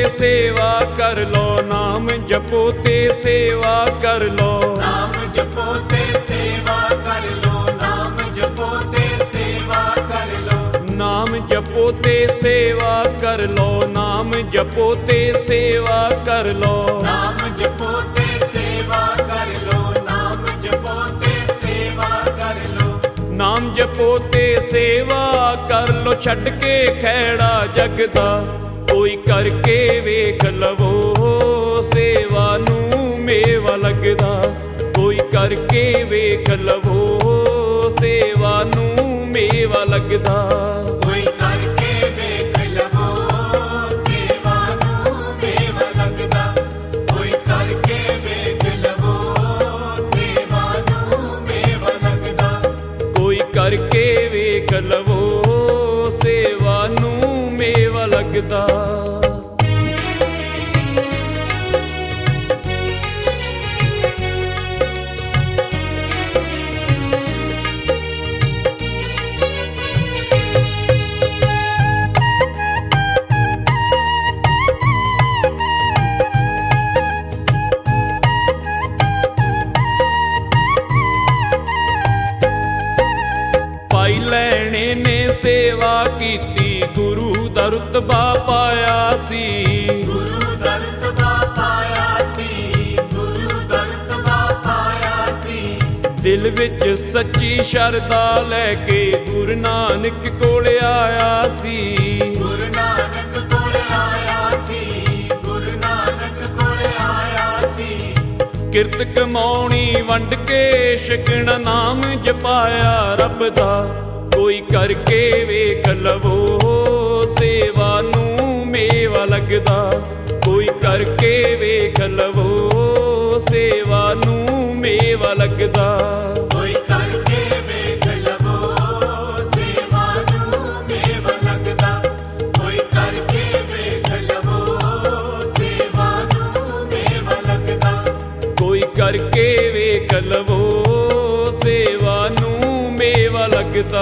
ਸੇਵਾ ਕਰ ਲੋ, ਨਾਮ ਜਪੋ ਤੇ ਸੇਵਾ ਕਰ ਲੋ। ਨਾਮ ਜਪੋ ਤੇ ਸੇਵਾ ਕਰ ਲੋ, ਨਾਮ ਜਪੋ ਤੇ ਸੇਵਾ ਕਰ ਲੋ। ਨਾਮ ਜਪੋ ਤੇ ਸੇਵਾ ਕਰ ਲੋ, ਨਾਮ ਜਪੋ ਤੇ ਸੇਵਾ ਕਰ ਲੋ। ਨਾਮ ਜਪੋ ਤੇ ਸੇਵਾ ਕਰ ਲੋ, ਨਾਮ ਜਪੋ ਤੇ ਸੇਵਾ ਕਰ ਲੋ। ਨਾਮ ਜਪੋ ਤੇ ਸੇਵਾ ਕਰ ਲੋ, ਛੱਡ ਕੇ ਖਹਿੜਾ ਜਗ ਦਾ ਕੋਈ ਕਰਕੇ ਵੇਖ ਲਵੋ। ਸੇਵਾ ਨੂੰ ਮੇਵਾ ਲੱਗਦਾ ਕੋਈ ਕਰਕੇ ਵੇਖ ਲਵੋ। ਸੇਵਾ ਨੂੰ ਮੇਵਾ ਲੱਗਦਾ ਕੋਈ ਕਰਕੇ ਵੇਖ ਲਵੋ। ਸੇਵਾ ਨੂੰ ਮੇਵਾ ਲੱਗਦਾ ਕੋਈ ਕਰਕੇ ਵੇਖ ਲਵੋ। ਸੇਵਾ ਨੂੰ ਮੇਵਾ ਲੱਗਦਾ ਕੋਈ ਕਰਕੇ ਵੇਖ ਲਵੋ। ਸੇਵਾ ਨੂੰ ਮੇਵਾ ਲੱਗਦਾ। ਭਾਈ ਲੈਣੇ ਨੇ ਸੇਵਾ ਕੀਤੀ, ਗੁਰੂ ਦਾ ਰੁਤਬਾ ਪਾਇਆ ਸੀ। ਗੁਰੂ ਦਾ ਰੁਤਬਾ ਪਾਇਆ ਸੀ, ਗੁਰੂ ਦਾ ਰੁਤਬਾ ਪਾਇਆ ਸੀ। ਦਿਲ ਵਿੱਚ ਸੱਚੀ ਸ਼ਰਧਾ ਲੈ ਕੇ ਗੁਰੂ ਨਾਨਕ ਕੋਲ ਆਇਆ ਸੀ। ਗੁਰੂ ਨਾਨਕ ਕੋਲ ਆਇਆ ਸੀ, ਗੁਰੂ ਨਾਨਕ ਕੋਲ ਆਇਆ ਸੀ। ਕਿਰਤ ਕਮਾਉਣੀ ਵੰਡ ਕੇ ਛਕਣਾ, ਨਾਮ ਜਪਾਇਆ ਰੱਬ ਦਾ ਕੋਈ ਕਰਕੇ ਵੇਖ ਲਵੋ। ਸੇਵਾ ਨੂੰ ਮੇਵਾ ਲੱਗਦਾ ਕੋਈ ਕਰਕੇ ਵੇਖ ਲਵੋ। ਸੇਵਾ ਨੂੰ ਮੇਵਾ ਲੱਗਦਾ ਕੋਈ ਕਰਕੇ ਵੇਖ ਲਵੋ। ਸੇਵਾ ਨੂੰ ਮੇਵਾ ਲੱਗਦਾ ਕੋਈ ਕਰਕੇ ਵੇਖ ਲਵੋ। ਸੇਵਾ ਨੂੰ ਮੇਵਾ ਲੱਗਦਾ ਕੋਈ ਕਰਕੇ ਵੇਖ ਲਵੋ। ਸੇਵਾ ਨੂੰ ਮੇਵਾ ਲੱਗਦਾ।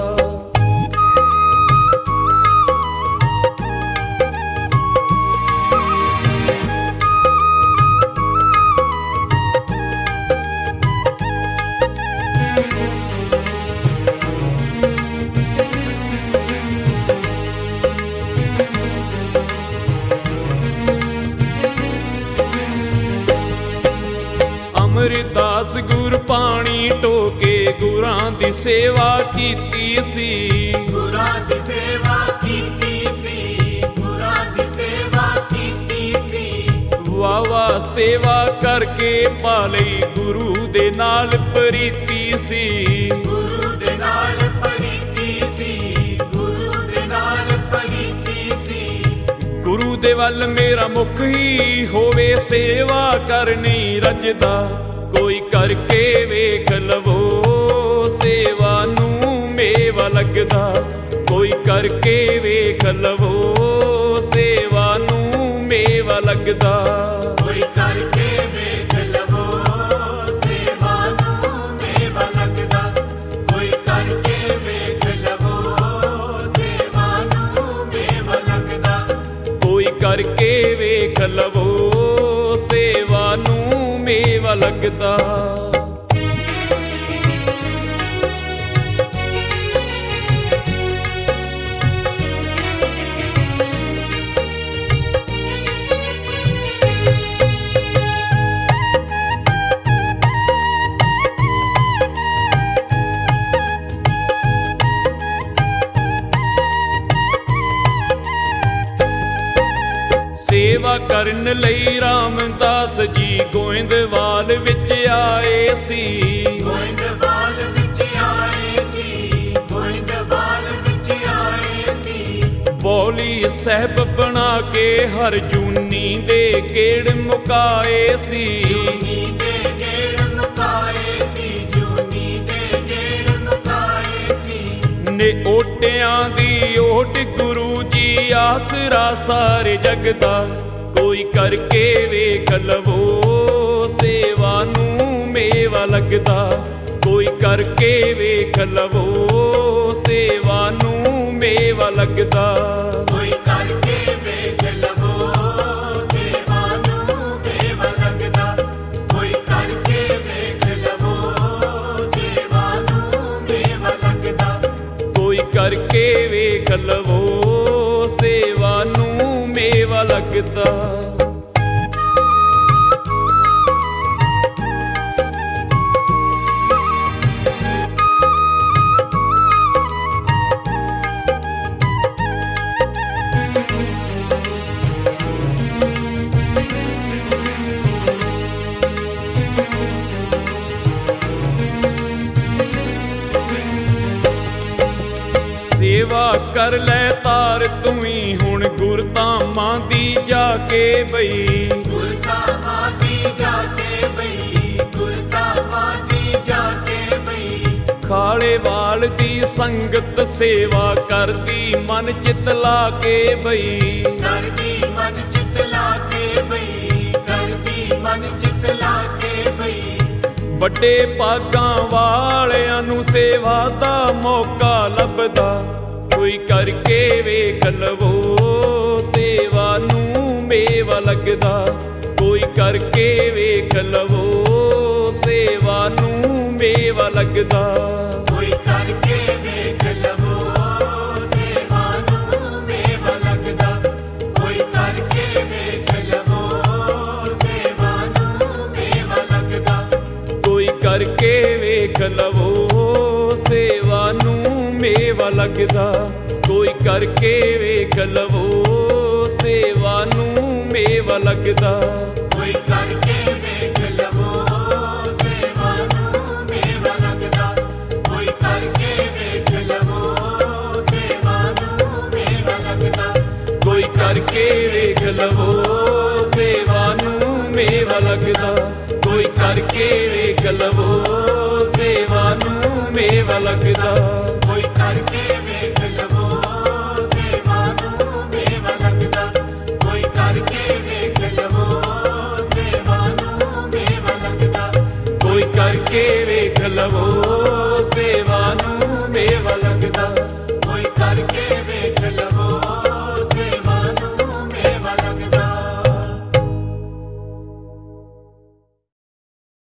ਅਮਰਦਾਸ ਗੁਰ ਪਾਣੀ ਢੋਕੇ ਗੁਰਾਂ ਦੀ ਸੇਵਾ ਕੀਤੀ ਸੀ। ਗੁਰਾਂ ਦੀ ਸੇਵਾ ਕੀਤੀ ਸੀ, ਗੁਰਾਂ ਦੀ ਸੇਵਾ ਕੀਤੀ ਸੀ। ਵਾਹ ਵਾਹ ਸੇਵਾ ਕਰਕੇ ਪਾ ਲਈ ਗੁਰੂ ਦੇ ਨਾਲ ਪ੍ਰੀਤੀ ਸੀ। ਗੁਰੂ ਦੇ ਨਾਲ ਪ੍ਰੀਤੀ ਸੀ, ਗੁਰੂ ਦੇ ਨਾਲ ਪ੍ਰੀਤੀ ਸੀ। ਗੁਰੂ ਦੇ ਵੱਲ ਮੇਰਾ ਮੁਖ ਹੀ ਹੋਵੇ, ਸੇਵਾ ਕਰਨੀ ਰਜਦਾ ਕੋਈ ਕਰਕੇ ਵੇਖ ਲਵੋ। ਸੇਵਾ ਨੂੰ ਮੇਵਾ ਲੱਗਦਾ ਕੋਈ ਕਰਕੇ ਵੇਖ ਲਵੋ। ਸੇਵਾ ਨੂੰ ਮੇਵਾ ਲੱਗਦਾ ਕੋਈ ਕਰਕੇ ਵੇਖ ਲਵੋ। ਸੇਵਾ ਨੂੰ ਮੇਵਾ ਲੱਗਦਾ ਕੋਈ ਕਰਕੇ ਵੇਖ ਲਵੋ। ਸੇਵਾ ਨੂੰ ਮੇਵਾ ਲੱਗਦਾ ਕੋਈ ਕਰਕੇ ਵੇਖ ਲਵੋ। ਸੇਵਾ ਨੂੰ ਮੇਵਾ ਲੱਗਦਾ। ਸੇਵਾ ਕਰਨ ਲਈ ਰਾਮਦਾਸ ਜੀ ਗੋਇੰਦਵਾਲ ਵਿੱਚ ਆਏ ਸੀ। ਗੋਇੰਦਵਾਲ ਵਿੱਚ ਆਏ ਸੀ, ਗੋਇੰਦਵਾਲ ਵਿੱਚ ਆਏ ਸੀ। ਬੋਲੀ ਸਾਹਿਬ ਬਣਾ ਕੇ ਹਰ ਜੂਨੀ ਦੇ ਗੇੜ ਮੁਕਾਏ ਸੀ। ਜੂਨੀ ਦੇ ਗੇੜ ਮੁਕਾਏ ਸੀ, ਜੂਨੀ ਦੇ ਗੇੜ ਮੁਕਾਏ ਸੀ। ਨੇ ਓਟਿਆਂ ਦੀ ਓਟ ਗੁਰੂ ਜੀ ਆਸਰਾ ਸਾਰੇ ਜਗ ਦਾ ਕੋਈ ਕਰਕੇ ਵੇਖ ਲਵੋ। ਸੇਵਾ ਨੂੰ ਮੇਵਾ ਲੱਗਦਾ ਕੋਈ ਕਰਕੇ ਵੇਖ ਲਵੋ। ਸੇਵਾ ਨੂੰ ਮੇਵਾ ਲੱਗਦਾ ਕੋਈ ਕਰਕੇ ਵੇਖ ਲਵੋ। ਲੱਗਦਾ। ਸੇਵਾ ਕਰ ਲੈ ਤਾਰ ਤੂੰ ਹੀ ਹੁਣ ਗੁਰਧਾਮਾਂ ਦੀ ਜਾ ਕੇ ਬਈ। ਗੁਰਧਾਮਾਂ ਦੀ ਜਾ ਕੇ ਬਈ, ਗੁਰਧਾਮਾਂ ਦੀ ਜਾ ਕੇ ਬਈ। ਖਾਲੇ ਵਾਲ ਦੀ ਸੰਗਤ ਸੇਵਾ ਕਰਦੀ ਮਨ ਚਿਤ ਲਾ ਕੇ ਬਈ। ਕਰਦੀ ਮਨ ਚਿਤ ਲਾ ਕੇ ਬਈ, ਕਰਦੀ ਮਨ ਚਿਤ ਲਾ ਕੇ ਬਈ। ਵੱਡੇ ਭਾਗਾਂ ਵਾਲਿਆਂ ਨੂੰ ਸੇਵਾ ਦਾ ਮੌਕਾ ਲੱਭਦਾ, ਕੋਈ ਕਰਕੇ ਵੇਖ ਲਵੋ ਸੇਵਾ ਨੂੰ ਮੇਵਾ ਲੱਗਦਾ। ਕੋਈ ਕਰਕੇ ਵੇਖ ਲਵੋ ਸੇਵਾ ਨੂੰ ਮੇਵਾ ਲੱਗਦਾ। ਕੋਈ ਕਰਕੇ ਵੇਖ ਲਵੋ ਸੇਵਾ ਨੂੰ ਮੇਵਾ ਲੱਗਦਾ। ਕੋਈ ਕਰਕੇ ਵੇਖ ਲਵੋ ਸੇਵਾ ਨੂੰ ਮੇਵਾ ਲੱਗਦਾ। ਕੋਈ ਕਰਕੇ ਵੇਖ ਲਵੋ ਸੇਵਾ ਨੂੰ ਮੇਵਾ ਲੱਗਦਾ। ਕੋਈ ਕਰਕੇ ਵੇਖ ਲਵੋ ਸੇਵਾ ਨੂੰ ਮੇਵਾ ਲੱਗਦਾ। ਕੋਈ ਕਰਕੇ ਵੇਖ ਲਵੋ ਸੇਵਾ ਨੂੰ ਮੇਵਾ ਲੱਗਦਾ। ਕੋਈ ਕਰਕੇ ਵੇਖ ਲਵੋ ਸੇਵਾ ਨੂੰ ਮੇਵਾ ਲੱਗਦਾ। ਕੋਈ ਕਰਕੇ ਵੇਖ ਲਵੋ ਸੇਵਾ ਨੂੰ ਮੇਵਾ ਲੱਗਦਾ। ਕੋਈ ਕਰਕੇ ਵੇਖ ਲਵੋ ਸੇਵਾ ਨੂੰ ਮੇਵਾ ਲੱਗਦਾ।